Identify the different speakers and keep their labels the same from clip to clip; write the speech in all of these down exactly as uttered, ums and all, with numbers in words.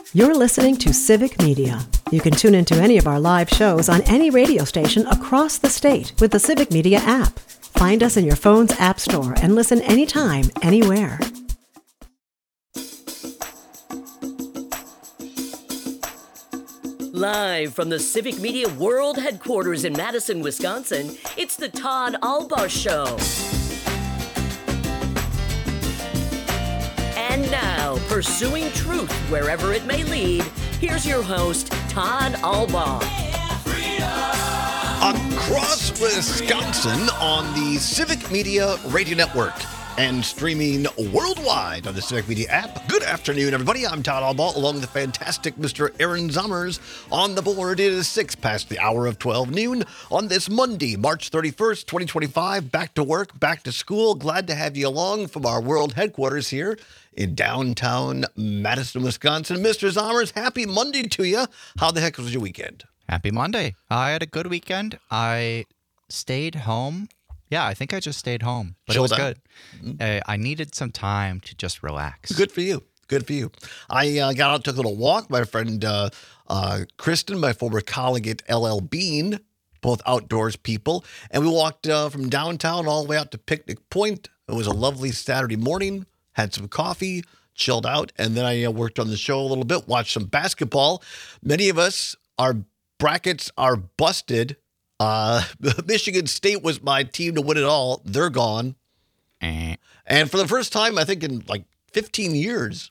Speaker 1: You're listening to Civic Media. You can tune into any of our live shows on any radio station across the state with the Civic Media app. Find us in your phone's app store and listen anytime, anywhere.
Speaker 2: Live from the Civic Media World Headquarters in Madison, Wisconsin, it's the Todd Albaugh Show. And now, pursuing truth wherever it may lead, here's your host, Todd Albaugh.
Speaker 3: Across Wisconsin on the Civic Media Radio Network and streaming worldwide on the Civic Media app. Good afternoon, everybody. I'm Todd Albaugh, along with the fantastic Mister Aaron Zommers. On the board, it is six past the hour of twelve noon on this Monday, March thirty-first, twenty twenty-five. Back to work, back to school. Glad to have you along from our world headquarters here in downtown Madison, Wisconsin. Mister Zommers, happy Monday to you. How the heck was your weekend?
Speaker 4: Happy Monday. I had a good weekend. I stayed home. Yeah, I think I just stayed home, but
Speaker 3: Chilled
Speaker 4: it was
Speaker 3: out.
Speaker 4: good. Uh, I needed some time to just relax.
Speaker 3: Good for you. Good for you. I uh, got out, took a little walk. My friend uh, uh, Kristen, my former colleague at L L Bean, both outdoors people, and we walked uh, from downtown all the way out to Picnic Point. It was a lovely Saturday morning. Had some coffee, chilled out, and then I uh, worked on the show a little bit, watched some basketball. Many of us, our brackets are busted. Uh, Michigan State was my team to win it all. They're gone.
Speaker 4: Eh.
Speaker 3: And for the first time, I think in like fifteen years,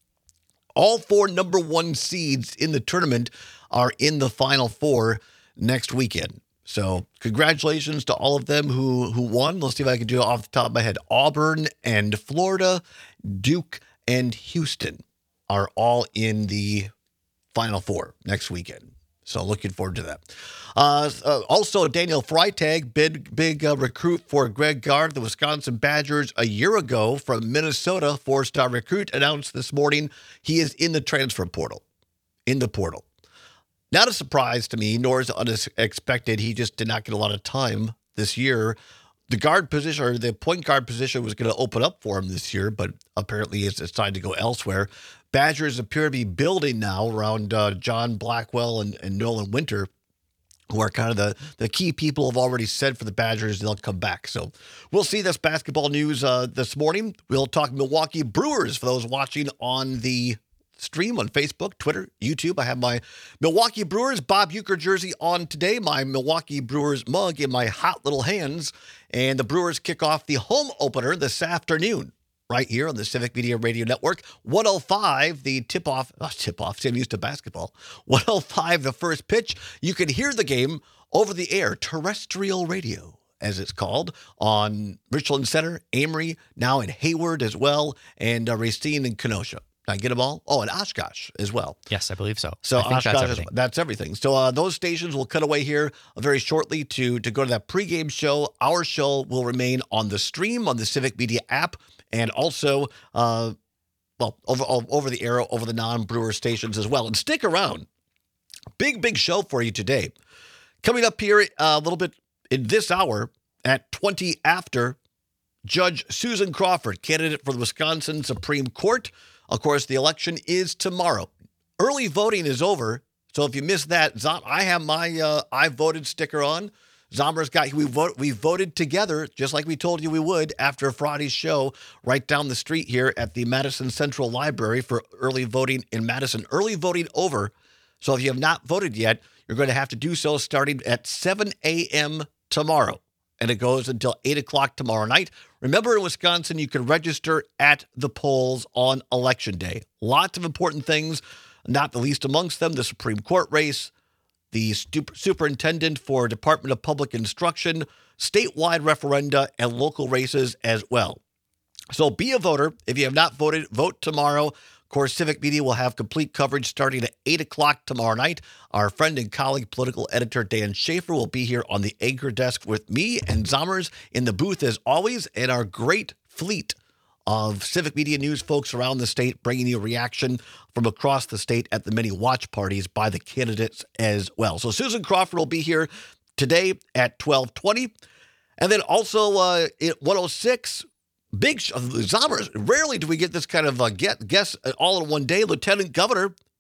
Speaker 3: all four number one seeds in the tournament are in the Final Four next weekend. So congratulations to all of them who, who won. Let's see if I can do it off the top of my head. Auburn and Florida, Duke and Houston are all in the Final Four next weekend. So looking forward to that. Uh, uh, also, Daniel Freitag, big big uh, recruit for Greg Gard, the Wisconsin Badgers, a year ago from Minnesota, four-star recruit, announced this morning he is in the transfer portal, in the portal. Not a surprise to me, nor is it unexpected. He just did not get a lot of time this year. The guard position, or the point guard position, was going to open up for him this year, but apparently it's decided to go elsewhere. Badgers appear to be building now around uh, John Blackwell and, and Nolan Winter, who are kind of the, the key people have already said for the Badgers they'll come back. So we'll see this basketball news uh, this morning. We'll talk Milwaukee Brewers for those watching on the stream on Facebook, Twitter, YouTube. I have my Milwaukee Brewers Bob Uecker jersey on today, my Milwaukee Brewers mug in my hot little hands, and the Brewers kick off the home opener this afternoon right here on the Civic Media Radio Network. one oh five, the tip-off, oh, tip-off, see, I'm used to basketball. one oh five, the first pitch. You can hear the game over the air, terrestrial radio, as it's called, on Richland Center, Amory, now in Hayward as well, and uh, Racine and Kenosha. Did I get them all? Oh, and Oshkosh as well.
Speaker 4: Yes, I believe so.
Speaker 3: So
Speaker 4: I think
Speaker 3: Oshkosh,
Speaker 4: that's
Speaker 3: is-
Speaker 4: everything.
Speaker 3: that's everything. So uh, those stations will cut away here very shortly to, to go to that pregame show. Our show will remain on the stream, on the Civic Media app, and also, uh, well, over, over the air, over the non-Brewer stations as well. And stick around. Big, big show for you today. Coming up here uh, a little bit in this hour at twenty after, Judge Susan Crawford, candidate for the Wisconsin Supreme Court. Of course, the election is tomorrow. Early voting is over, so if you missed that, Zom- I have my uh, I voted sticker on. Zommers got we vote we voted together, just like we told you we would after Friday's show, right down the street here at the Madison Central Library for early voting in Madison. Early voting over, so if you have not voted yet, you're going to have to do so starting at seven a.m. tomorrow. And it goes until eight o'clock tomorrow night. Remember, in Wisconsin, you can register at the polls on Election Day. Lots of important things, not the least amongst them, the Supreme Court race, the stup- superintendent for Department of Public Instruction, statewide referenda, and local races as well. So be a voter. If you have not voted, vote tomorrow. Of course, Civic Media will have complete coverage starting at eight o'clock tomorrow night. Our friend and colleague, political editor Dan Schaefer, will be here on the anchor desk with me and Zommers in the booth as always, and our great fleet of Civic Media News folks around the state bringing you reaction from across the state at the many watch parties by the candidates as well. So Susan Crawford will be here today at twelve twenty. And then also uh, at one oh six, big sh- Zommers. Rarely do we get this kind of uh, get guess all in one day. Lieutenant Governor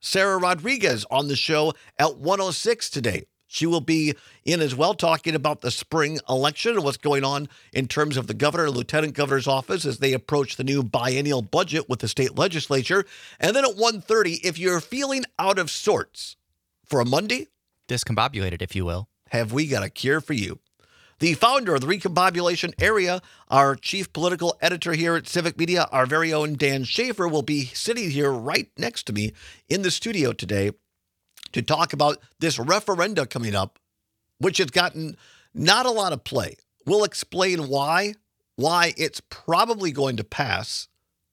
Speaker 3: Sarah Rodriguez on the show at one oh six today. She will be in as well talking about the spring election and what's going on in terms of the governor and lieutenant governor's office as they approach the new biennial budget with the state legislature. And then at one thirty, if you're feeling out of sorts for a Monday,
Speaker 4: discombobulated, if you will,
Speaker 3: have we got a cure for you? The founder of the Recombobulation Area, our chief political editor here at Civic Media, our very own Dan Schaefer, will be sitting here right next to me in the studio today to talk about this referenda coming up, which has gotten not a lot of play. We'll explain why, why it's probably going to pass,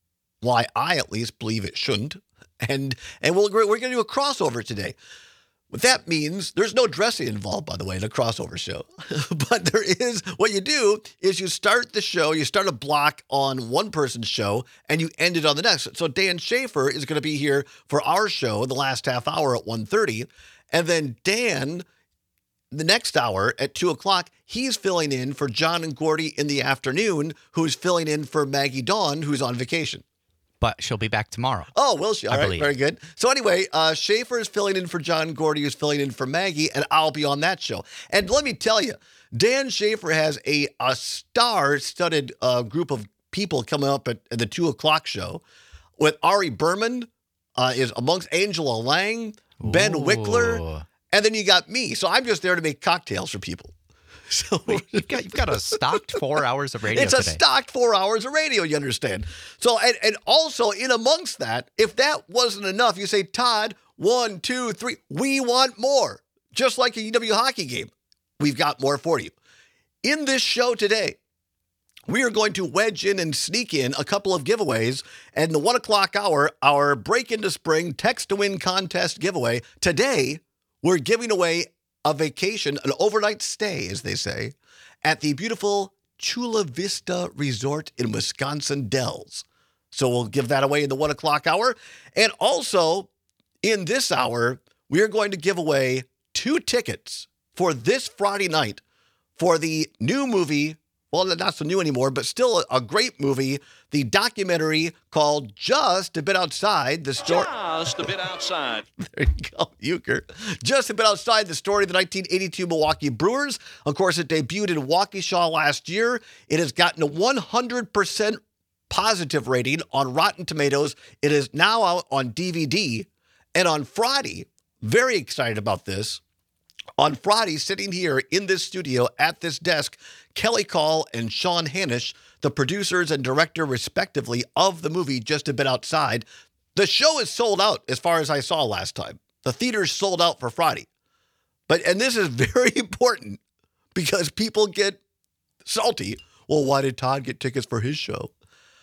Speaker 3: why I at least believe it shouldn't, and and we'll, we're going to do a crossover today. What that means, there's no dressing involved, by the way, in a crossover show. But there is, what you do is you start the show, you start a block on one person's show, and you end it on the next. So Dan Schaefer is going to be here for our show in the last half hour at one thirty. And then Dan, the next hour at two o'clock, he's filling in for John and Gordy in the afternoon, who's filling in for Maggie Dawn, who's on vacation.
Speaker 4: But she'll be back tomorrow.
Speaker 3: Oh, will she? All
Speaker 4: I
Speaker 3: right,
Speaker 4: believe.
Speaker 3: Very good. So anyway, uh, Schaefer is filling in for John Gordy, who's filling in for Maggie, and I'll be on that show. And let me tell you, Dan Schaefer has a, a star-studded uh, group of people coming up at, at the two o'clock show with Ari Berman, uh, is amongst Angela Lang, Ben
Speaker 4: Ooh.
Speaker 3: Wickler, and then you got me. So I'm just there to make cocktails for people. So
Speaker 4: You've got, you've got a stocked four hours of radio
Speaker 3: It's a
Speaker 4: today.
Speaker 3: stocked four hours of radio, you understand? So, and, and also in amongst that, if that wasn't enough, you say, Todd, one, two, three, we want more. Just like a U W hockey game, we've got more for you. In this show today, we are going to wedge in and sneak in a couple of giveaways. And in the one o'clock hour, our Break into Spring Text to Win contest giveaway. Today, we're giving away a vacation, an overnight stay, as they say, at the beautiful Chula Vista Resort in Wisconsin Dells. So we'll give that away in the one o'clock hour. And also, in this hour, we are going to give away two tickets for this Friday night for the new movie, well, not so new anymore, but still a great movie, the documentary called Just a Bit Outside the Story.
Speaker 5: Just a bit outside.
Speaker 3: There you go, Euchre. Just a bit outside the story of the nineteen eighty-two Milwaukee Brewers. Of course, it debuted in Waukesha last year. It has gotten a one hundred percent positive rating on Rotten Tomatoes. It is now out on D V D. And on Friday, very excited about this, on Friday, sitting here in this studio at this desk, Kelly Call and Sean Hanisch, the producers and director, respectively, of the movie Just a Bit Outside. The show is sold out as far as I saw last time. The theater's sold out for Friday. But, and this is very important because people get salty. Well, why did Todd get tickets for his show?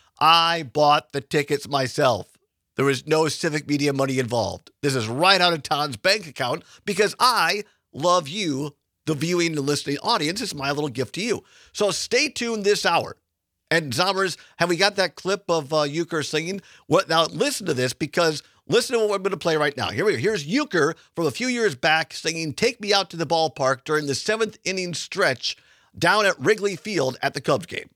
Speaker 3: I bought the tickets myself. There was no Civic Media money involved. This is right out of Todd's bank account because I love you, the viewing and listening audience. It's my little gift to you. So stay tuned this hour. And Zommers, have we got that clip of uh, Euchre singing? What now? Listen to this because listen to what I'm going to play right now. Here we go. Here's Euchre from a few years back singing "Take Me Out to the Ballpark" during the seventh inning stretch down at Wrigley Field at the Cubs game.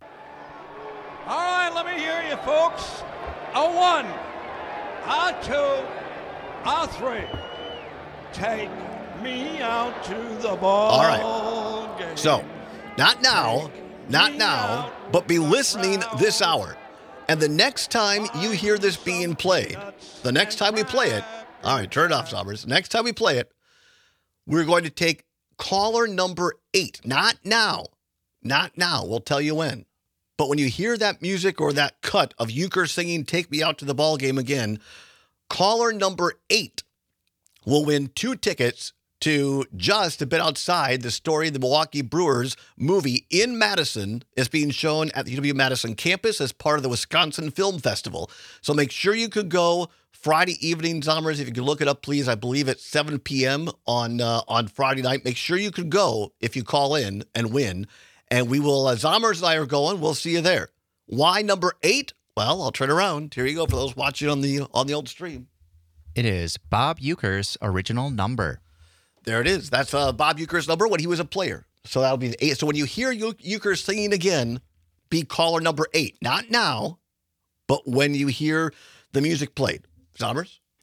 Speaker 5: All right, let me hear you, folks. A one, a two, a three. Take me out to the ball
Speaker 3: All right.
Speaker 5: game.
Speaker 3: So, not now, not now, but be listening this hour. And the next time you hear this being played, the next time we play it, all right, turn it off, Zommers. Next time we play it, we're going to take caller number eight. Not now. Not now. We'll tell you when. But when you hear that music or that cut of Euchre singing "Take Me Out to the Ball Game" again, caller number eight will win two tickets to Just a Bit Outside the story of the Milwaukee Brewers movie in Madison. Is being shown at the U W-Madison campus as part of the Wisconsin Film Festival. So make sure you could go Friday evening, Zommers. If you could look it up, please. I believe it's seven p.m. on uh, on Friday night. Make sure you could go if you call in and win. And we will, uh, Zommers and I are going. We'll see you there. Why number eight? Well, I'll turn around. Here you go for those watching on the on the old stream.
Speaker 4: It is Bob Euchre's original number.
Speaker 3: There it is. That's uh, Bob Euchre's number when he was a player. So that'll be the eight. So when you hear Euchre singing again, be caller number eight. Not now, but when you hear the music played. Zommers?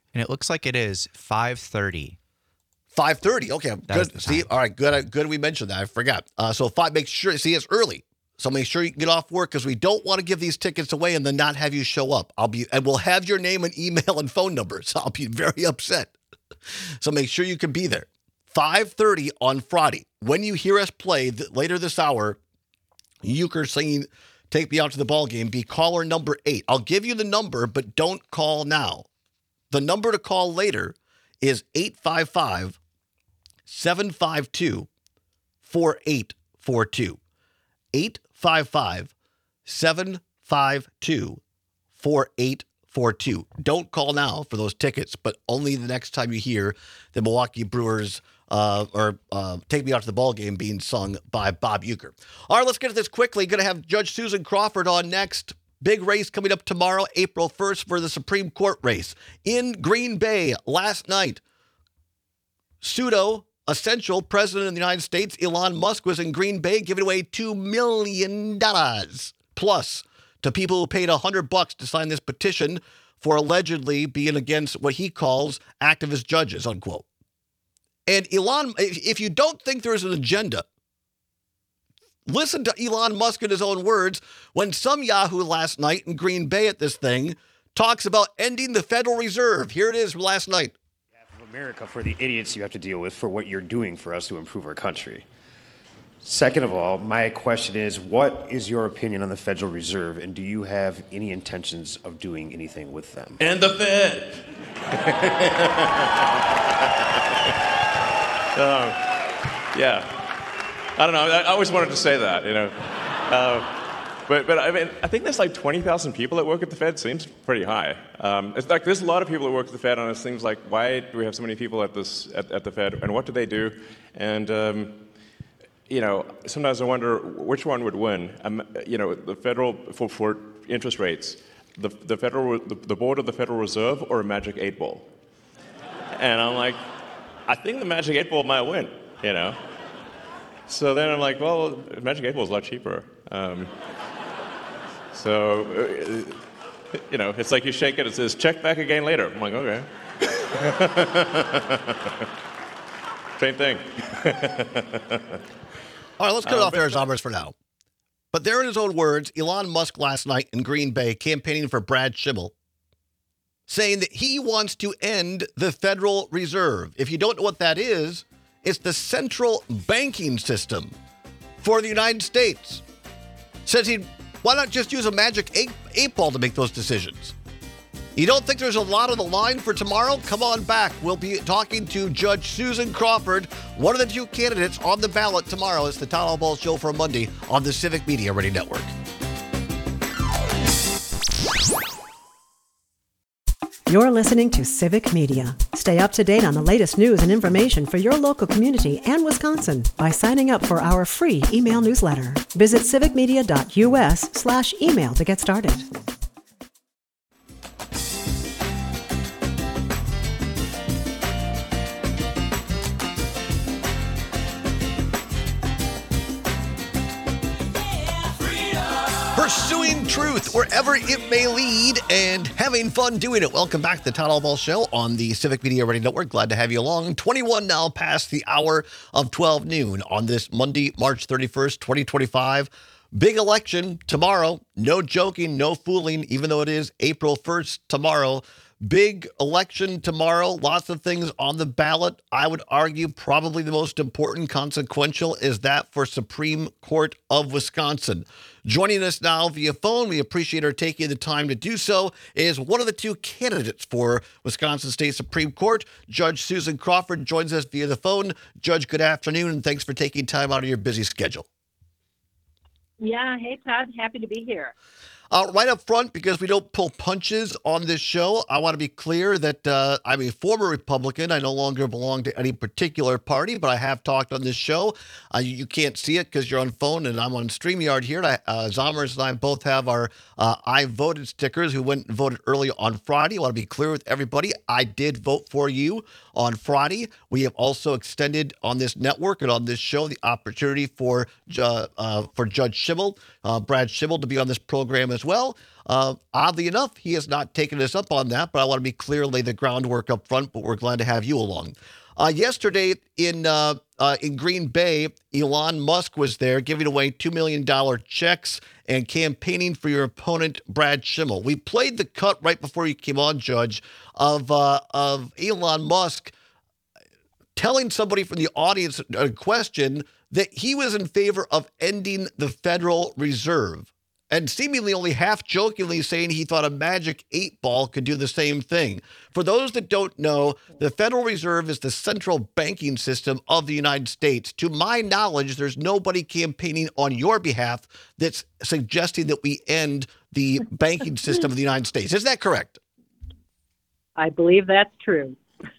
Speaker 4: And it looks like it is five thirty.
Speaker 3: five thirty. Okay,
Speaker 4: That is
Speaker 3: good.
Speaker 4: the
Speaker 3: See,
Speaker 4: time.
Speaker 3: all right, good. Good. We mentioned that. I forgot. Uh, so five. Make sure. See, it's early. So make sure you can get off work because we don't want to give these tickets away and then not have you show up. I'll be, and we'll have your name and email and phone number. So I'll be very upset. So make sure you can be there. five thirty on Friday. When you hear us play th- later this hour, Euchre singing "Take Me Out to the Ball Game," be caller number eight. I'll give you the number, but don't call now. The number to call later is eight five five, seven five two, four eight four two. eight five five, seven five two, four eight four two. Don't call now for those tickets, but only the next time you hear the Milwaukee Brewers uh, or uh, "Take Me Out to the Ball Game" being sung by Bob Euchre. All right, let's get at this quickly. Going to have Judge Susan Crawford on next. Big race coming up tomorrow, April first, for the Supreme Court race. In Green Bay last night, pseudo essential president of the United States, Elon Musk, was in Green Bay giving away two million dollars plus to people who paid one hundred bucks to sign this petition for allegedly being against what he calls activist judges, unquote. And Elon, if you don't think there's an agenda, listen to Elon Musk in his own words when some Yahoo last night in Green Bay at this thing talks about ending the Federal Reserve. Here it is from last night.
Speaker 6: America, for the idiots you have to deal with for what you're doing for us to improve our country. Second of all, my question is, what is your opinion on the Federal Reserve, and do you have any intentions of doing anything with them?
Speaker 7: And the Fed. um, yeah. I don't know. I, I always wanted to say that, you know. Uh, But, but I mean, I think there's like twenty thousand people that work at the Fed. Seems pretty high. Um, it's like there's a lot of people that work at the Fed, and it seems like, why do we have so many people at this at, at the Fed, and what do they do? And um, you know, sometimes I wonder which one would win. Um, you know, the federal for, for interest rates, the the federal the, the board of the Federal Reserve, or a magic eight ball. And I'm like, I think the magic eight ball might win. You know. So then I'm like, well, the magic eight ball is a lot cheaper. Um, So, uh, you know, it's like you shake it, it says, check back again later. I'm like, okay. Same thing.
Speaker 3: All right, let's cut it
Speaker 7: Um,
Speaker 3: off there, Zombers, for now. But there in his own words, Elon Musk last night in Green Bay campaigning for Brad Schimmel, saying that he wants to end the Federal Reserve. If you don't know what that is, it's the central banking system for the United States. Says he'd Why not just use a magic eight, eight ball to make those decisions? You don't think there's a lot on the line for tomorrow? Come on back. We'll be talking to Judge Susan Crawford, one of the two candidates on the ballot tomorrow. It's the Todd Albaugh Show for Monday on the Civic Media Radio Network.
Speaker 1: You're listening to Civic Media. Stay up to date on the latest news and information for your local community and Wisconsin by signing up for our free email newsletter. Visit civicmedia.us slash email to get started.
Speaker 3: Pursuing truth wherever it may lead and having fun doing it. Welcome back to the Todd Albaugh Show on the Civic Media Radio Network. Glad to have you along. twenty-one now past the hour of twelve noon on this Monday, March thirty-first, twenty twenty-five. Big election tomorrow. No joking, no fooling, even though it is April first tomorrow. Big election tomorrow. Lots of things on the ballot. I would argue probably the most important, consequential, is that for Supreme Court of Wisconsin. Joining us now via phone, we appreciate her taking the time to do so, is one of the two candidates for Wisconsin State Supreme Court. Judge Susan Crawford joins us via the phone. Judge, good afternoon, and thanks for taking time out of your busy schedule.
Speaker 8: Yeah, hey, Todd. Happy to be here.
Speaker 3: Uh, right up front, because we don't pull punches on this show, I want to be clear that uh, I'm a former Republican. I no longer belong to any particular party, but I have talked on this show. Uh, you, you can't see it because you're on phone, and I'm on StreamYard here. I, uh, Zommers and I both have our uh, I voted stickers who went and voted early on Friday. I want to be clear with everybody. I did vote for you on Friday. We have also extended on this network and on this show the opportunity for uh, uh, for Judge Schimmel, uh, Brad Schimmel, to be on this program as as well. Uh, oddly enough, he has not taken us up on that, but I want to be clear, lay the groundwork up front, but we're glad to have you along. Uh, yesterday in uh, uh, in Green Bay, Elon Musk was there giving away two million dollars checks and campaigning for your opponent, Brad Schimmel. We played the cut right before you came on, Judge, of uh, of Elon Musk telling somebody from the audience a question that he was in favor of ending the Federal Reserve, and seemingly only half jokingly saying he thought a magic eight ball could do the same thing. For those that don't know, the Federal Reserve is the central banking system of the United States. To my knowledge, there's nobody campaigning on your behalf that's suggesting that we end the banking system of the United States. Is that correct?
Speaker 8: I believe that's true.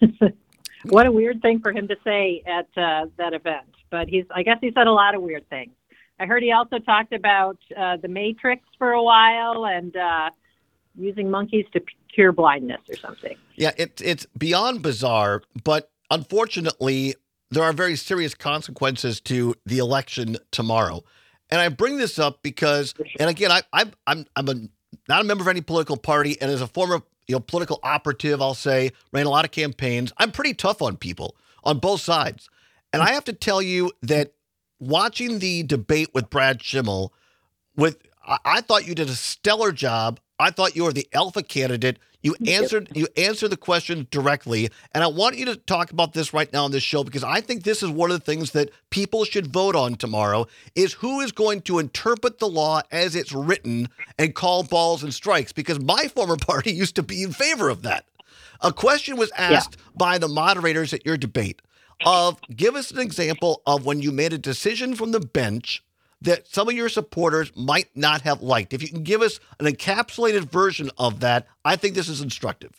Speaker 8: What a weird thing for him to say at uh, that event. But he's, I guess he said a lot of weird things. I heard he also talked about uh, the Matrix for a while and uh, using monkeys to cure blindness or something.
Speaker 3: Yeah, it, it's beyond bizarre, but unfortunately, there are very serious consequences to the election tomorrow. And I bring this up because, and again, I, I, I'm I'm a, not a member of any political party, and as a former you know political operative, I'll say, ran a lot of campaigns. I'm pretty tough on people on both sides. And I have to tell you that watching the debate with Brad Schimmel, with I, I thought you did a stellar job. I thought you were the alpha candidate. You answered you answered the question directly. And I want you to talk about this right now on this show, because I think this is one of the things that people should vote on tomorrow, is who is going to interpret the law as it's written and call balls and strikes, because my former party used to be in favor of that. A question was asked yeah. by the moderators at your debate of, give us an example of when you made a decision from the bench that some of your supporters might not have liked. If you can give us an encapsulated version of that, I think this is instructive.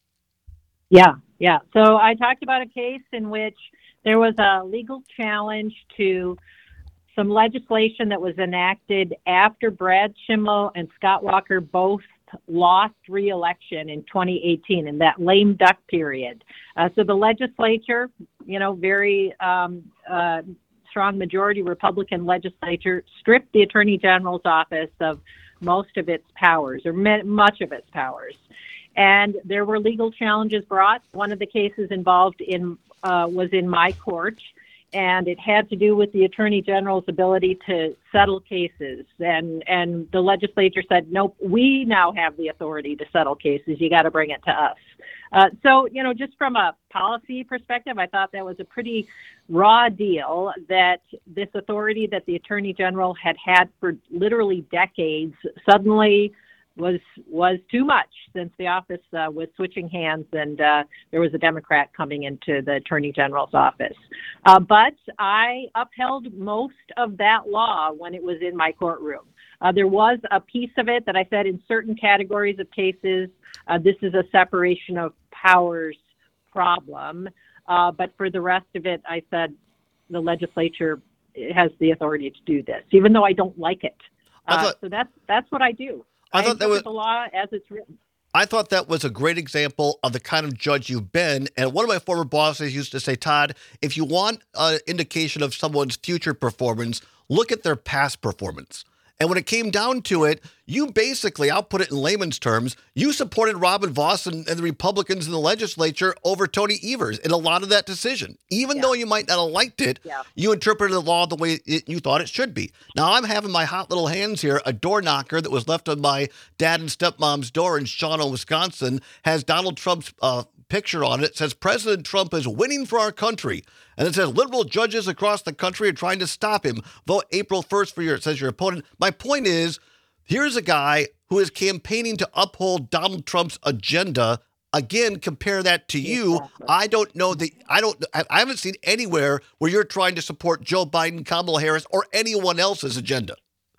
Speaker 8: Yeah, yeah. So I talked about a case in which there was a legal challenge to some legislation that was enacted after Brad Schimmel and Scott Walker both lost re-election in twenty eighteen, in that lame duck period. Uh, so the legislature, you know, very um, uh, strong majority Republican legislature, stripped the Attorney General's office of most of its powers, or much of its powers. And there were legal challenges brought. One of the cases involved in uh, was in my court, and it had to do with the Attorney General's ability to settle cases. And and the legislature said, nope, we now have the authority to settle cases. You got to bring it to us. Uh, so, you know, just from a policy perspective, I thought that was a pretty raw deal, that this authority that the Attorney General had had for literally decades suddenly was was too much, since the office uh, was switching hands and uh, there was a Democrat coming into the Attorney General's office. Uh, but I upheld most of that law when it was in my courtroom. Uh, there was a piece of it that I said, in certain categories of cases, uh, this is a separation of powers problem. Uh, but for the rest of it, I said the legislature has the authority to do this, even though I don't like it. Uh, thought- so that's that's what I do.
Speaker 3: I thought that was
Speaker 8: the law as it's written.
Speaker 3: I thought that was a great example of the kind of judge you've been. And one of my former bosses used to say, Todd, if you want an indication of someone's future performance, look at their past performance. And when it came down to it, you basically, I'll put it in layman's terms, you supported Robin Vos and, and the Republicans in the legislature over Tony Evers in a lot of that decision. Even yeah. though you might not have liked it, yeah. you interpreted the law the way it, you thought it should be. Now I'm having my hot little hands here. A door knocker that was left on my dad and stepmom's door in Shawano, Wisconsin, has Donald Trump's uh, picture on it. It says, President Trump is winning for our country. And it says, liberal judges across the country are trying to stop him. Vote April first for your, it says, your opponent. My point is, here's a guy who is campaigning to uphold Donald Trump's agenda. Again, compare that to you. Exactly. I don't know the, I don't, I haven't seen anywhere where you're trying to support Joe Biden, Kamala Harris, or anyone else's agenda.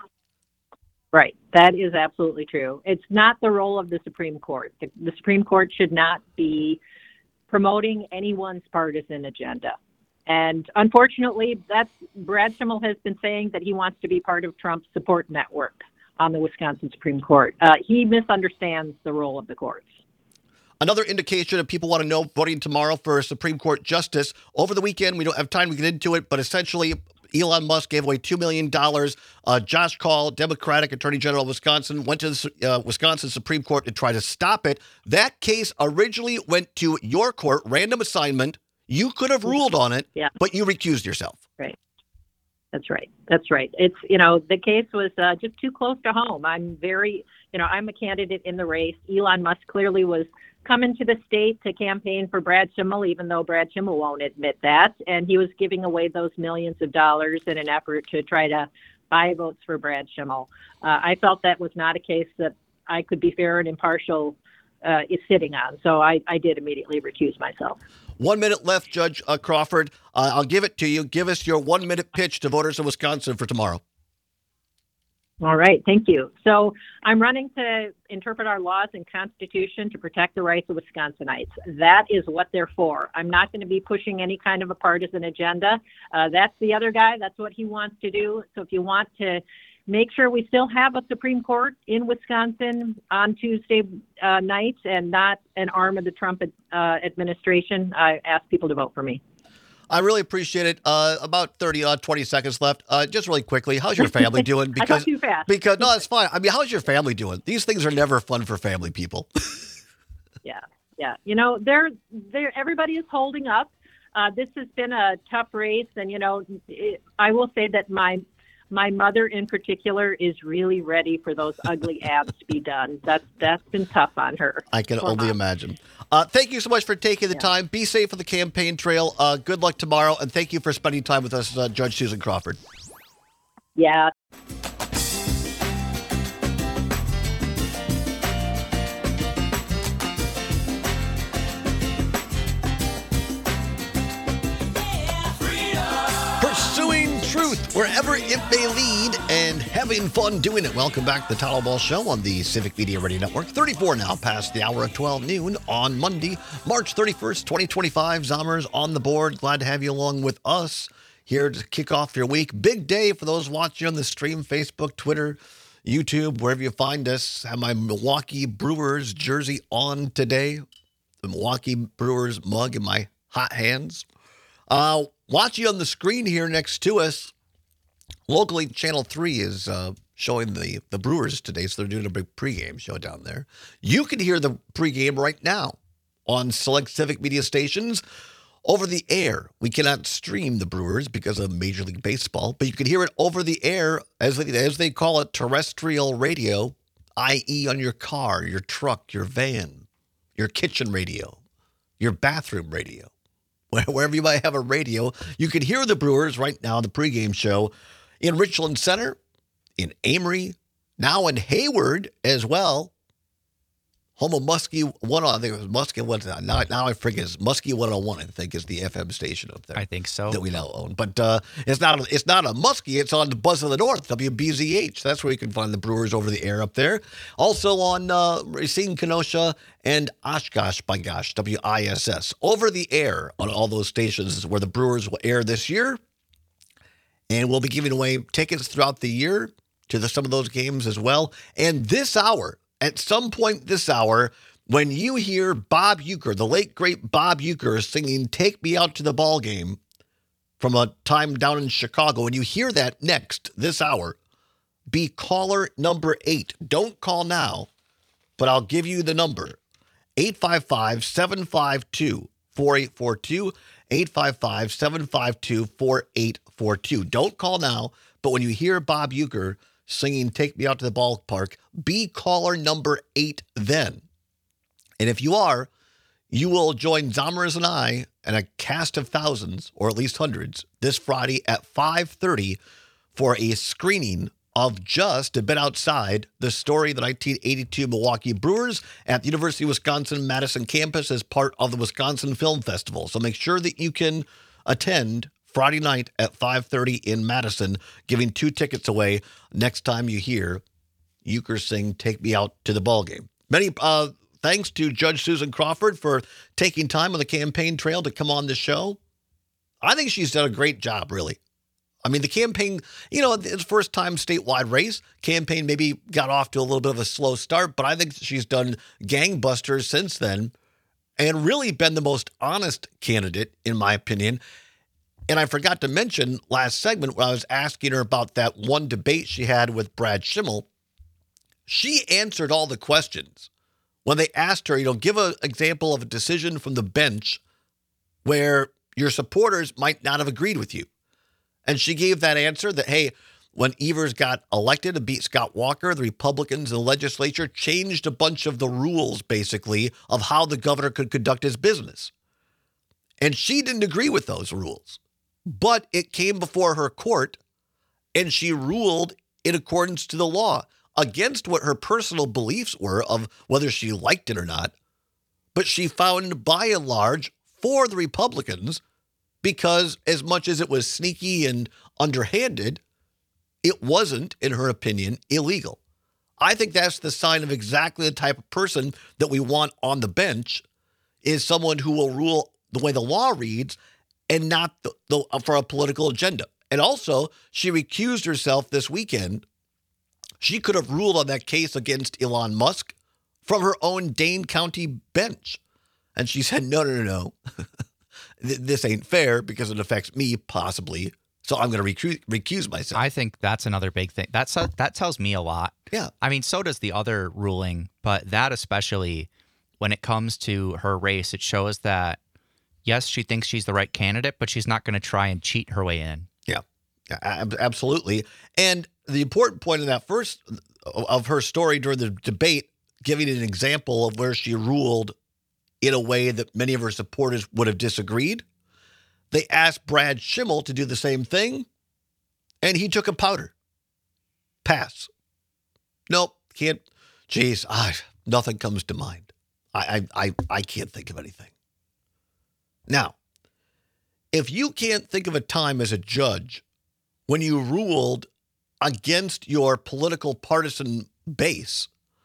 Speaker 8: Right. That is absolutely true. It's not the role of the Supreme Court. The, the Supreme Court should not be promoting anyone's partisan agenda. And unfortunately, that's Brad Schimmel has been saying that he wants to be part of Trump's support network on the Wisconsin Supreme Court. Uh, he misunderstands the role of the courts.
Speaker 3: Another indication of people want to know voting tomorrow for a Supreme Court justice. Over the weekend, we don't have time to get into it, but essentially Elon Musk gave away two million dollars. Uh, Josh Kaul, Democratic Attorney General of Wisconsin, went to the uh, Wisconsin Supreme Court to try to stop it. That case originally went to your court, random assignment. You could have ruled on it,
Speaker 8: Yeah.
Speaker 3: but you recused yourself.
Speaker 8: Right. That's right. That's right. It's, you know, the case was uh, just too close to home. I'm very, you know, I'm a candidate in the race. Elon Musk clearly was coming to the state to campaign for Brad Schimmel, even though Brad Schimmel won't admit that. And he was giving away those millions of dollars in an effort to try to buy votes for Brad Schimmel. Uh, I felt that was not a case that I could be fair and impartial uh, is sitting on. So I, I did immediately recuse myself.
Speaker 3: One minute left, Judge uh, Crawford. Uh, I'll give it to you. Give us your one-minute pitch to voters in Wisconsin for tomorrow.
Speaker 8: All right. Thank you. So I'm running to interpret our laws and Constitution to protect the rights of Wisconsinites. That is what they're for. I'm not going to be pushing any kind of a partisan agenda. Uh, that's the other guy. That's what he wants to do. So if you want to make sure we still have a Supreme Court in Wisconsin on Tuesday uh, nights and not an arm of the Trump uh, administration, I ask people to vote for me.
Speaker 3: I really appreciate it. Uh, about thirty, uh, twenty seconds left. Uh, just really quickly, how's your family doing?
Speaker 8: I thought too fast.
Speaker 3: Because no, it's fine. I mean, how's your family doing? These things are never fun for family people.
Speaker 8: Yeah, yeah. You know, they're they're everybody is holding up. Uh, this has been a tough race, and you know, it, I will say that my my mother in particular is really ready for those ugly abs to be done. That's that's been tough on her.
Speaker 3: I can
Speaker 8: Poor
Speaker 3: only
Speaker 8: mom.
Speaker 3: imagine. Uh, thank you so much for taking the
Speaker 8: Yeah.
Speaker 3: time. Be safe on the campaign trail. Uh, good luck tomorrow, and thank you for spending time with us, uh, Judge Susan Crawford.
Speaker 8: Yeah.
Speaker 3: Pursuing truth wherever it may lead and having fun doing it. Welcome back to the Total Ball Show on the Civic Media Radio Network. thirty-four now past the hour of twelve noon on Monday, March thirty-first, twenty twenty-five. Zommers on the board. Glad to have you along with us here to kick off your week. Big day for those watching on the stream, Facebook, Twitter, YouTube, wherever you find us. Have my Milwaukee Brewers jersey on today. The Milwaukee Brewers mug in my hot hands. Uh, watching on the screen here next to us, locally, Channel three is uh, showing the, the Brewers today, so they're doing a big pregame show down there. You can hear the pregame right now on select Civic Media stations over the air. We cannot stream the Brewers because of Major League Baseball, but you can hear it over the air, as they, as they call it, terrestrial radio, that is on your car, your truck, your van, your kitchen radio, your bathroom radio. Wherever you might have a radio, you can hear the Brewers right now, the pregame show in Richland Center, in Amory, now in Hayward as well. Home of Muskie one oh, I think it was Muskie one. Now, now I forget. It's Muskie one oh one, I think, is the F M station up there.
Speaker 4: I think so.
Speaker 3: That we now own. But uh, it's not a, it's not a Muskie. It's on the Buzz of the North, W B Z H. That's where you can find the Brewers over the air up there. Also on uh, Racine, Kenosha, and Oshkosh, by gosh, W I S S. Over the air on all those stations is where the Brewers will air this year. And we'll be giving away tickets throughout the year to the, some of those games as well. And this hour, at some point this hour, when you hear Bob Uecker, the late, great Bob Uecker, singing Take Me Out to the Ball Game from a time down in Chicago, when you hear that next this hour, be caller number eight. Don't call now, but I'll give you the number. eight five five, seven five two, four eight four two, eight five five, seven five two, four eight four two. Don't call now, but when you hear Bob Uecker singing Take Me Out to the Ballpark, be caller number eight then. And if you are, you will join Zommers and I and a cast of thousands, or at least hundreds, this Friday at five thirty for a screening of Just a Bit Outside, the story of the nineteen eighty-two Milwaukee Brewers at the University of Wisconsin-Madison campus as part of the Wisconsin Film Festival. So make sure that you can attend Friday night at five thirty in Madison, giving two tickets away next time you hear Uecker sing Take Me Out to the Ball Game. Many uh, thanks to Judge Susan Crawford for taking time on the campaign trail to come on the show. I think she's done a great job, really. I mean, the campaign, you know, it's first time statewide race. Campaign maybe got off to a little bit of a slow start, but I think she's done gangbusters since then and really been the most honest candidate, in my opinion. And I forgot to mention last segment when I was asking her about that one debate she had with Brad Schimmel, she answered all the questions. When they asked her, you know, give an example of a decision from the bench where your supporters might not have agreed with you. And she gave that answer that, hey, when Evers got elected to beat Scott Walker, the Republicans in the legislature changed a bunch of the rules, basically, of how the governor could conduct his business. And she didn't agree with those rules. But it came before her court, and she ruled in accordance to the law, against what her personal beliefs were of whether she liked it or not. But she found, by and large, for the Republicans, because as much as it was sneaky and underhanded, it wasn't, in her opinion, illegal. I think that's the sign of exactly the type of person that we want on the bench, is someone who will rule the way the law reads and not the, the, for a political agenda. And also, she recused herself this weekend. She could have ruled on that case against Elon Musk from her own Dane County bench. And she said, no, no, no, no. This ain't fair because it affects me, possibly. So I'm going to recu- recuse myself.
Speaker 4: I think that's another big thing. That's a, that tells me a lot.
Speaker 3: Yeah.
Speaker 4: I mean, so does the other ruling, but that especially when it comes to her race, it shows that, yes, she thinks she's the right candidate, but she's not going to try and cheat her way in.
Speaker 3: Yeah, ab- absolutely. And the important point of that first of her story during the debate, giving an example of where she ruled in a way that many of her supporters would have disagreed. They asked Brad Schimmel to do the same thing, and he took a powder. Pass. Nope, can't. Geez, I, nothing comes to mind. I, I, I, I can't think of anything. Now, if you can't think of a time as a judge when you ruled against your political partisan base,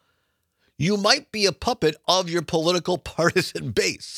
Speaker 3: you might be a puppet of your political partisan base.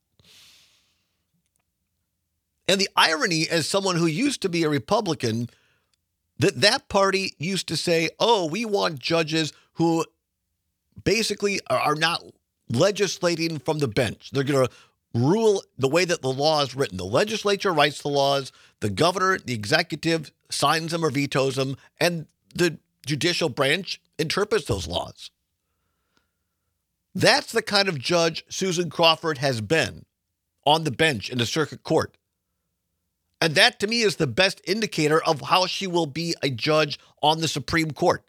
Speaker 3: And the irony, as someone who used to be a Republican, that that party used to say, oh, we want judges who basically are not legislating from the bench. They're going to rule the way that the law is written. The legislature writes the laws, the governor, the executive signs them or vetoes them, and the judicial branch interprets those laws. That's the kind of judge Susan Crawford has been on the bench in the circuit court. And that, to me, is the best indicator of how she will be a judge on the Supreme Court.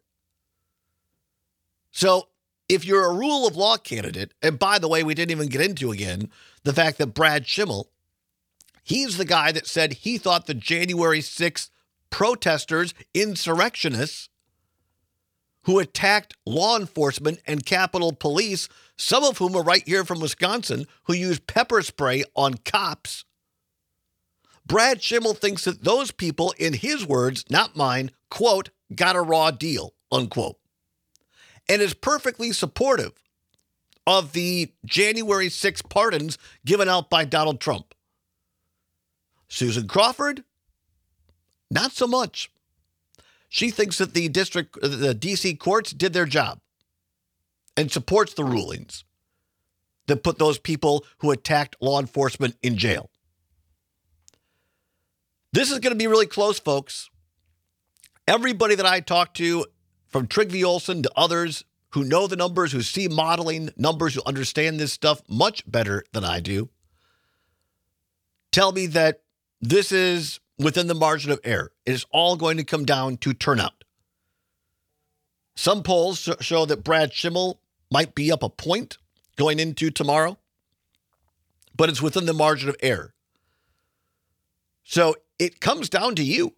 Speaker 3: So if you're a rule of law candidate, and by the way, we didn't even get into again the fact that Brad Schimmel, he's the guy that said he thought the January sixth protesters, insurrectionists, who attacked law enforcement and Capitol Police, some of whom are right here from Wisconsin, who used pepper spray on cops. Brad Schimmel thinks that those people, in his words, not mine, quote, got a raw deal, unquote, and is perfectly supportive of the January sixth pardons given out by Donald Trump. Susan Crawford, not so much. She thinks that the district, the D C courts did their job and supports the rulings that put those people who attacked law enforcement in jail. This is going to be really close, folks. Everybody that I talk to, from Trygve Olsen to others who know the numbers, who see modeling numbers, who understand this stuff much better than I do, tell me that this is within the margin of error. It is all going to come down to turnout. Some polls show that Brad Schimmel might be up a point going into tomorrow, but it's within the margin of error. So it comes down to you.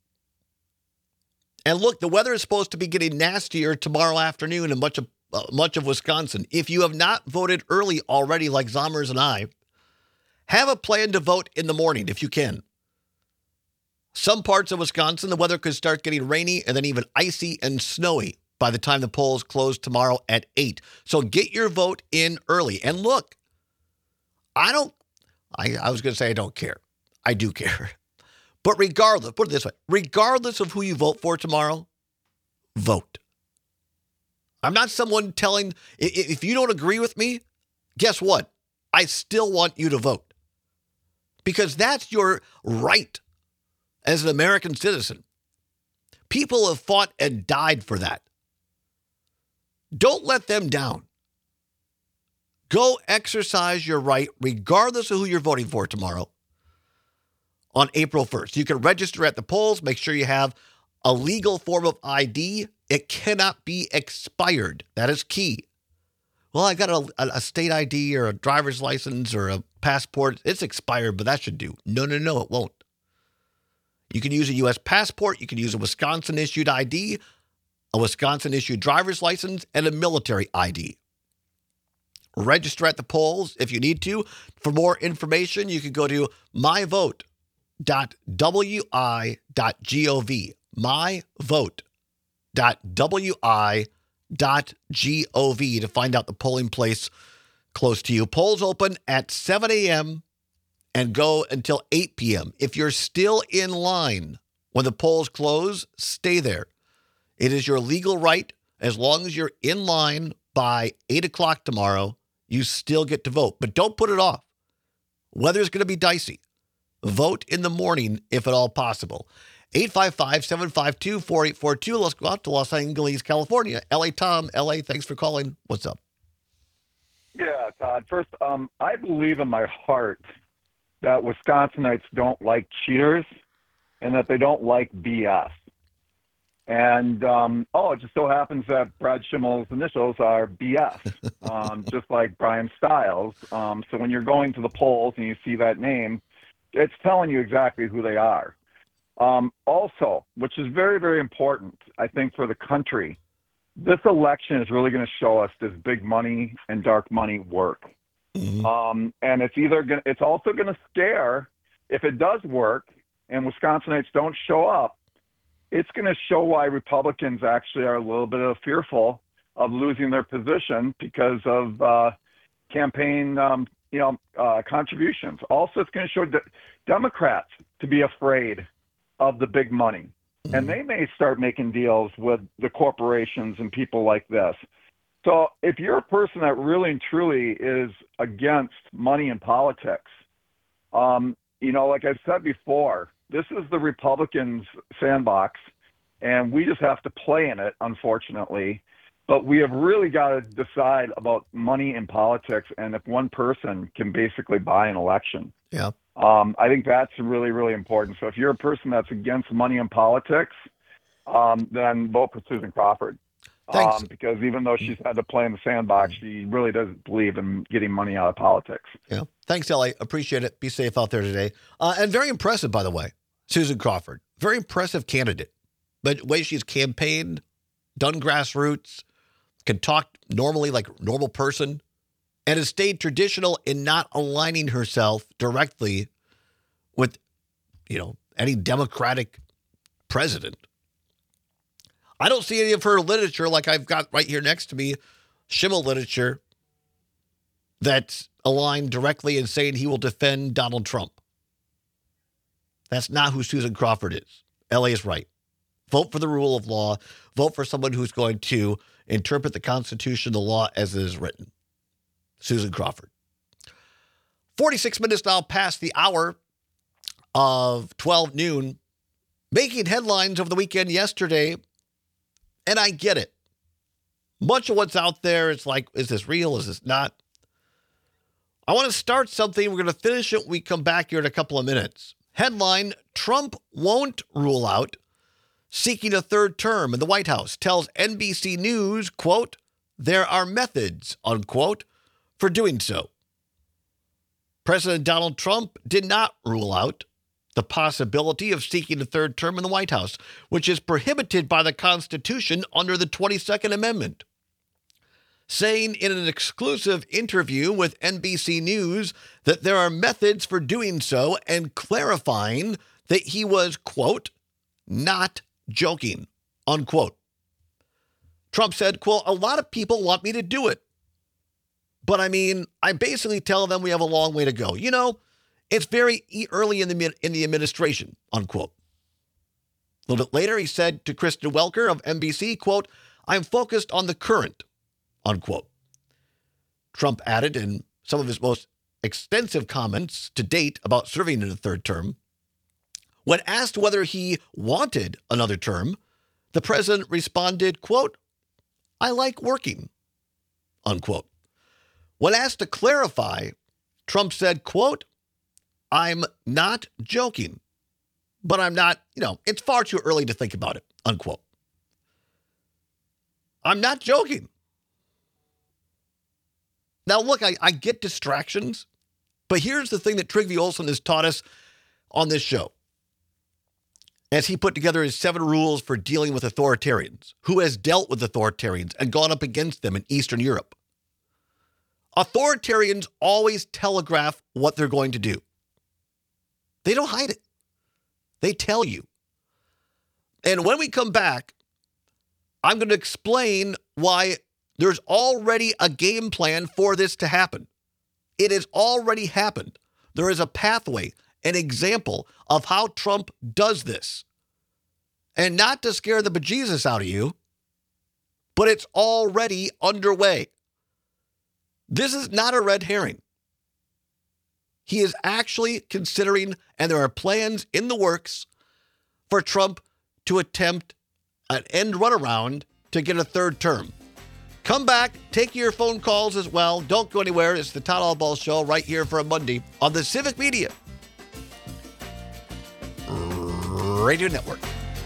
Speaker 3: And look, the weather is supposed to be getting nastier tomorrow afternoon in much of uh, much of Wisconsin. If you have not voted early already, like Zommers and I, have a plan to vote in the morning if you can. Some parts of Wisconsin, the weather could start getting rainy and then even icy and snowy by the time the polls close tomorrow at eight. So get your vote in early. And look, I don't, I, I was going to say I don't care. I do care. But regardless, put it this way, regardless of who you vote for tomorrow, vote. I'm not someone telling, if you don't agree with me, guess what? I still want you to vote. because that's your right as an American citizen. People have fought and died for that. Don't let them down. Go exercise your right, regardless of who you're voting for tomorrow, on April first. You can register at the polls. Make sure you have a legal form of I D. It cannot be expired. That is key. Well, I got a, a state I D or a driver's license or a passport. It's expired, but that should do. No, no, no, it won't. You can use a U S passport. You can use a Wisconsin-issued I D, a Wisconsin-issued driver's license, and a military I D. Register at the polls if you need to. For more information, you can go to my vote dot w i dot gov. my vote dot w i dot gov to find out the polling place close to you. Polls open at seven a.m. and go until eight p.m. If you're still in line when the polls close, stay there. It is your legal right. As long as you're in line by eight o'clock tomorrow, you still get to vote. But don't put it off. Weather's going to be dicey. Vote in the morning if at all possible. eight five five, seven five two, four eight four two. Let's go out to Los Angeles, California. L A Tom, L A, thanks for calling. What's up?
Speaker 9: Yeah, Todd. First, um, I believe in my heart that Wisconsinites don't like cheaters and that they don't like B S. And, um, oh, it just so happens that Brad Schimmel's initials are B S, um, just like Brian Stiles. Um, so when you're going to the polls and you see that name, it's telling you exactly who they are. Um, also, which is very, very important, I think, for the country, this election is really going to show us does big money and dark money work. Mm-hmm. Um, and it's either going it's also going to scare, if it does work and Wisconsinites don't show up, it's going to show why Republicans actually are a little bit of fearful of losing their position because of uh, campaign, um, you know, uh, contributions. Also, it's going to show de- Democrats to be afraid of the big money. Mm-hmm. And they may start making deals with the corporations and people like this. So if you're a person that really and truly is against money in politics, um, you know, like I've said before, this is the Republicans' sandbox, and we just have to play in it, unfortunately. But we have really got to decide about money in politics and if one person can basically buy an election.
Speaker 3: Yeah.
Speaker 9: Um, I think that's really, really important. So if you're a person that's against money in politics, um, then vote for Susan Crawford.
Speaker 3: Thanks.
Speaker 9: Um, because even though she's had to play in the sandbox, she really doesn't believe in getting money out of politics.
Speaker 3: Yeah. Thanks, L A. Appreciate it. Be safe out there today. Uh, and very impressive, by the way, Susan Crawford. Very impressive candidate. But the way she's campaigned, done grassroots, can talk normally like a normal person, and has stayed traditional in not aligning herself directly with, you know, any Democratic president. I don't see any of her literature like I've got right here next to me, Schimmel literature, that's aligned directly in saying he will defend Donald Trump. That's not who Susan Crawford is. L A is right. Vote for the rule of law. Vote for someone who's going to interpret the Constitution, the law as it is written. Susan Crawford. forty-six minutes now past the hour of twelve noon. Making headlines over the weekend yesterday. And I get it. Much of what's out there, it's like, is this real? Is this not? I want to start something. We're going to finish it when we come back here in a couple of minutes. Headline, Trump won't rule out seeking a third term in the White House. Tells N B C News, quote, there are methods, unquote, for doing so. President Donald Trump did not rule out the possibility of seeking a third term in the White House, which is prohibited by the Constitution under the twenty-second Amendment. Saying in an exclusive interview with N B C News that there are methods for doing so and clarifying that he was, quote, not joking, unquote. Trump said, quote, a lot of people want me to do it. But I mean, I basically tell them we have a long way to go. You know, it's very early in the in the administration, unquote. A little bit later, he said to Kristen Welker of N B C, quote, I'm focused on the current, unquote. Trump added in some of his most extensive comments to date about serving in a third term. When asked whether he wanted another term, the president responded, quote, "I like working," unquote. When asked to clarify, Trump said, quote, "I'm not joking, but I'm not, you know, it's far too early to think about it," unquote. I'm not joking. Now, look, I, I get distractions, but here's the thing that Trygve Olsen has taught us on this show. As he put together his seven rules for dealing with authoritarians, who has dealt with authoritarians and gone up against them in Eastern Europe. Authoritarians always telegraph what they're going to do. They don't hide it. They tell you. And when we come back, I'm going to explain why there's already a game plan for this to happen. It has already happened. There is a pathway, an example of how Trump does this. And not to scare the bejesus out of you, but it's already underway. This is not a red herring. He is actually considering, and there are plans in the works for Trump to attempt an end runaround to get a third term. Come back, take your phone calls as well. Don't go anywhere. It's the Todd Albaugh Show right here for a Monday on the Civic Media Radio Network.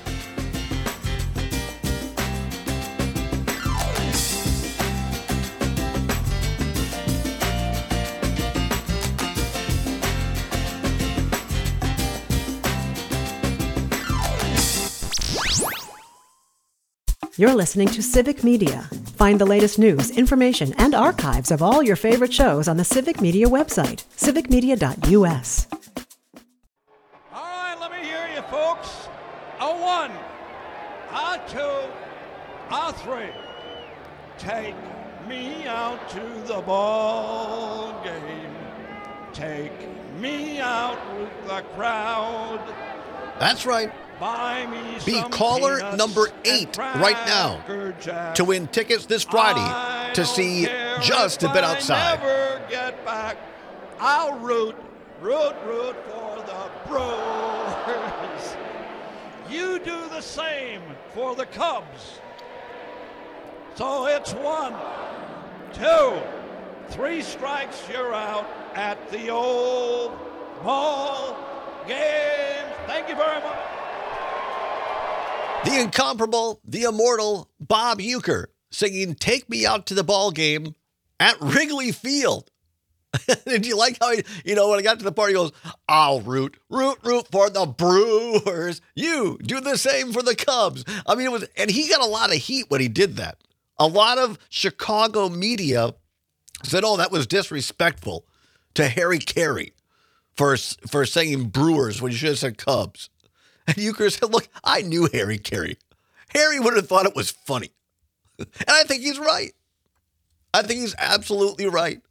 Speaker 1: You're listening to Civic Media. Find the latest news, information, and archives of all your favorite shows on the Civic Media website, civic media dot u s.
Speaker 5: All right, let me hear you, folks. A one, a two, a three. Take me out to the ball game. Take me out with the crowd.
Speaker 3: That's right.
Speaker 5: Buy me
Speaker 3: Be
Speaker 5: some
Speaker 3: caller
Speaker 5: peanuts
Speaker 3: number
Speaker 5: and
Speaker 3: eight
Speaker 5: Cracker
Speaker 3: right now
Speaker 5: Jack.
Speaker 3: to win tickets this Friday
Speaker 5: I
Speaker 3: to
Speaker 5: don't
Speaker 3: see
Speaker 5: care
Speaker 3: Just
Speaker 5: if
Speaker 3: a Bit
Speaker 5: I
Speaker 3: Outside.
Speaker 5: never get back. I'll root, root, root for the Brewers. You do the same for the Cubs. So it's one, two, three strikes, you're out at the old ball game. Thank you very much.
Speaker 3: The incomparable, the immortal Bob Uecker singing "Take Me Out to the Ball Game" at Wrigley Field. Did you like how he, you know, when I got to the part, he goes, "I'll root, root, root for the Brewers. You do the same for the Cubs." I mean, it was, and he got a lot of heat when he did that. A lot of Chicago media said, "Oh, that was disrespectful to Harry Carey for for saying Brewers when you should have said Cubs." And Uecker said, "Look, I knew Harry Carey. Harry would have thought it was funny." And I think he's right. I think he's absolutely right.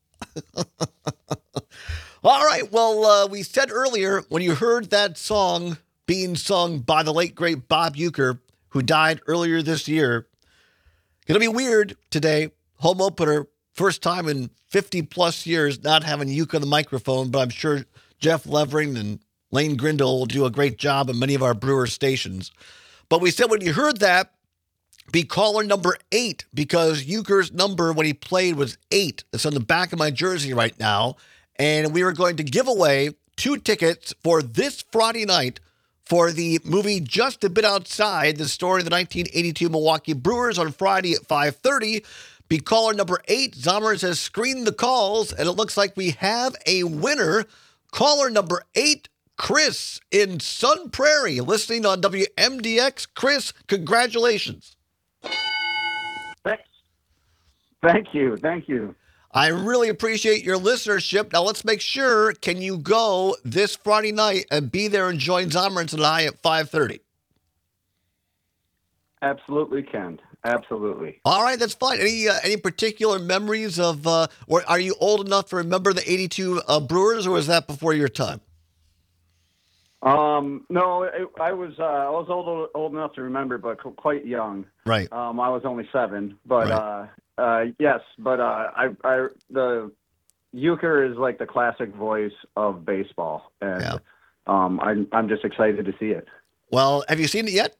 Speaker 3: All right. Well, uh, we said earlier, when you heard that song being sung by the late, great Bob Uecker, who died earlier this year, it'll be weird today. Home opener, first time in fifty plus years not having Uecker on the microphone, but I'm sure Jeff Levering and Lane Grindle will do a great job in many of our Brewer stations. But we said when you heard that, be caller number eight, because Uecker's number when he played was eight. It's on the back of my jersey right now. And we were going to give away two tickets for this Friday night for the movie Just a Bit Outside, the story of the nineteen eighty-two Milwaukee Brewers on Friday at five thirty. Be caller number eight. Zommers has screened the calls, and it looks like we have a winner. Caller number eight, Chris in Sun Prairie, listening on W M D X. Chris, congratulations.
Speaker 9: Thanks. Thank you. Thank you.
Speaker 3: I really appreciate your listenership. Now let's make sure, can you go this Friday night and be there and join Zommers and I at five thirty?
Speaker 9: Absolutely can. Absolutely.
Speaker 3: All right, that's fine. Any uh, any particular memories of, uh, or are you old enough to remember the eighty-two uh, Brewers, or was that before your time?
Speaker 9: Um, no, it, I was uh, I was old old enough to remember, but quite young.
Speaker 3: Right.
Speaker 9: Um, I was only seven, but
Speaker 3: Right.
Speaker 9: uh, uh, yes, but uh, I, I the
Speaker 10: Euchre is like the classic voice of baseball, and
Speaker 3: Yeah.
Speaker 10: um, I'm I'm just excited to see it.
Speaker 3: Well, have you seen it yet?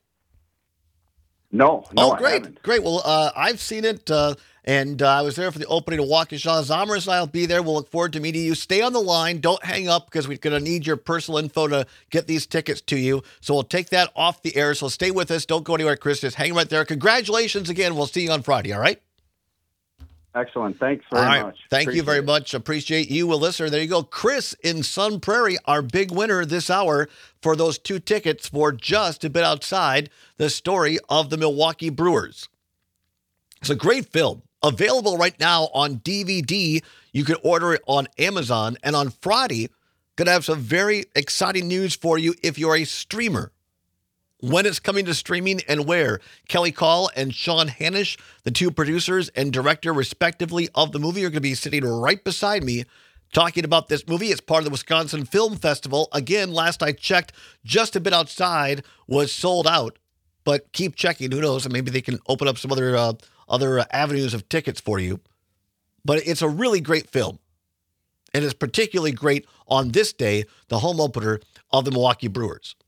Speaker 10: No, no,
Speaker 3: oh,
Speaker 10: I
Speaker 3: great,
Speaker 10: haven't.
Speaker 3: great. Well, uh, I've seen it, uh, and uh, I was there for the opening of Waukesha. Zamers and I will be there. We'll look forward to meeting you. Stay on the line. Don't hang up because we're going to need your personal info to get these tickets to you. So we'll take that off the air. So stay with us. Don't go anywhere, Chris. Just hang right there. Congratulations again. We'll see you on Friday, all right?
Speaker 10: Excellent. Thanks very
Speaker 3: All right.
Speaker 10: much.
Speaker 3: Thank you
Speaker 10: Appreciate
Speaker 3: very
Speaker 10: it.
Speaker 3: much. Appreciate you, a listener. There you go. Chris in Sun Prairie, our big winner this hour for those two tickets for Just a Bit Outside, the story of the Milwaukee Brewers. It's a great film. Available right now on D V D. You can order it on Amazon. And on Friday, going to have some very exciting news for you if you're a streamer. When it's coming to streaming and where. Kelly Call and Sean Hanish, the two producers and director, respectively, of the movie, are going to be sitting right beside me talking about this movie. It's part of the Wisconsin Film Festival. Again, last I checked, Just a Bit Outside was sold out. But keep checking. Who knows? Maybe they can open up some other, uh, other uh, avenues of tickets for you. But it's a really great film. And it's particularly great on this day, the home opener of the Milwaukee Brewers.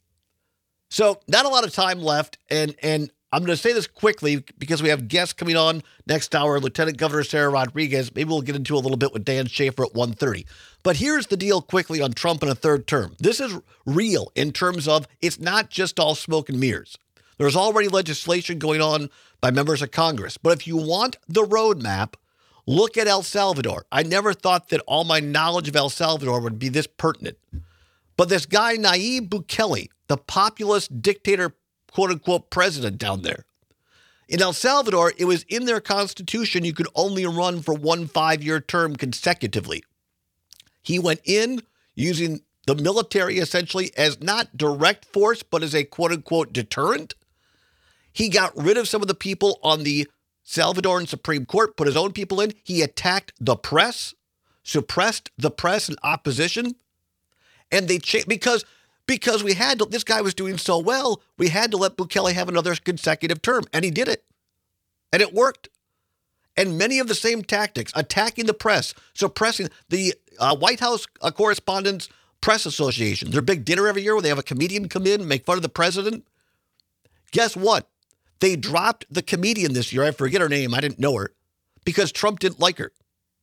Speaker 3: So not a lot of time left, and and I'm going to say this quickly because we have guests coming on next hour, Lieutenant Governor Sarah Rodriguez. Maybe we'll get into a little bit with Dan Schaefer at one thirty. But here's the deal quickly on Trump in a third term. This is real in terms of it's not just all smoke and mirrors. There's already legislation going on by members of Congress. But if you want the roadmap, look at El Salvador. I never thought that all my knowledge of El Salvador would be this pertinent. But this guy, Nayib Bukele, the populist dictator, quote-unquote, president down there. In El Salvador, it was in their constitution you could only run for one five-year term consecutively. He went in using the military essentially as not direct force, but as a quote-unquote deterrent. He got rid of some of the people on the Salvadoran Supreme Court, put his own people in. He attacked the press, suppressed the press and opposition. And they changed because because we had to, this guy was doing so well, we had to let Bukele have another consecutive term, and he did it, and it worked. And many of the same tactics, attacking the press, suppressing the uh, White House uh, Correspondents' Press Association, their big dinner every year where they have a comedian come in and make fun of the president. Guess what? They dropped the comedian this year. I forget her name. I didn't know her because Trump didn't like her.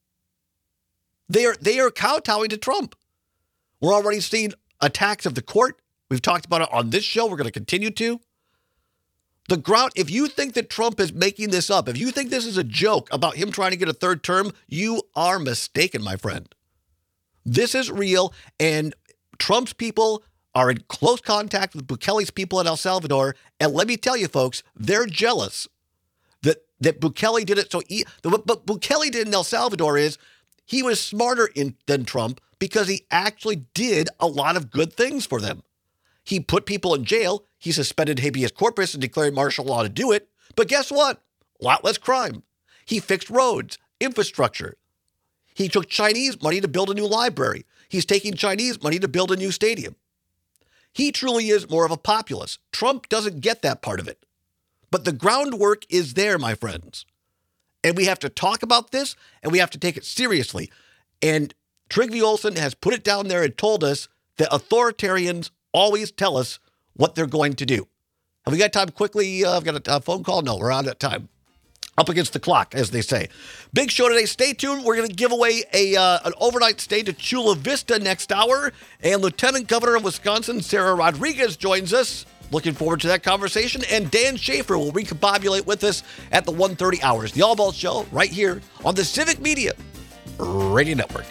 Speaker 3: They are they are kowtowing to Trump. We're already seeing attacks of the court. We've talked about it on this show. We're going to continue to. The ground, if you think that Trump is making this up, if you think this is a joke about him trying to get a third term, you are mistaken, my friend. This is real, and Trump's people are in close contact with Bukele's people in El Salvador, and let me tell you, folks, they're jealous that, that Bukele did it. So he, what Bukele did in El Salvador is he was smarter in, than Trump, because he actually did a lot of good things for them. He put people in jail. He suspended habeas corpus and declared martial law to do it. But guess what? A lot less crime. He fixed roads, infrastructure. He took Chinese money to build a new library. He's taking Chinese money to build a new stadium. He truly is more of a populist. Trump doesn't get that part of it. But the groundwork is there, my friends. And we have to talk about this, and we have to take it seriously. And Trygve Olsen has put it down there and told us that authoritarians always tell us what they're going to do. Have we got time quickly? Uh, I've got a, a phone call. No, we're out of time. Up against the clock, as they say. Big show today. Stay tuned. We're going to give away a uh, an overnight stay to Chula Vista next hour. And Lieutenant Governor of Wisconsin, Sarah Rodriguez, joins us. Looking forward to that conversation. And Dan Schaefer will recombobulate with us at the one thirty hours. The All Ball Show right here on the Civic Media Radio Network.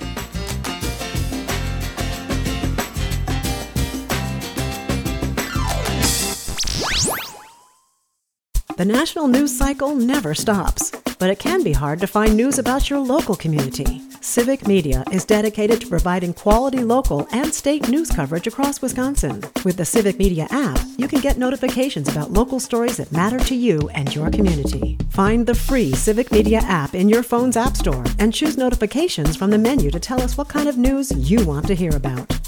Speaker 1: The national news cycle never stops, but it can be hard to find news about your local community. Civic Media is dedicated to providing quality local and state news coverage across Wisconsin. With the Civic Media app, you can get notifications about local stories that matter to you and your community. Find the free Civic Media app in your phone's app store and choose notifications from the menu to tell us what kind of news you want to hear about.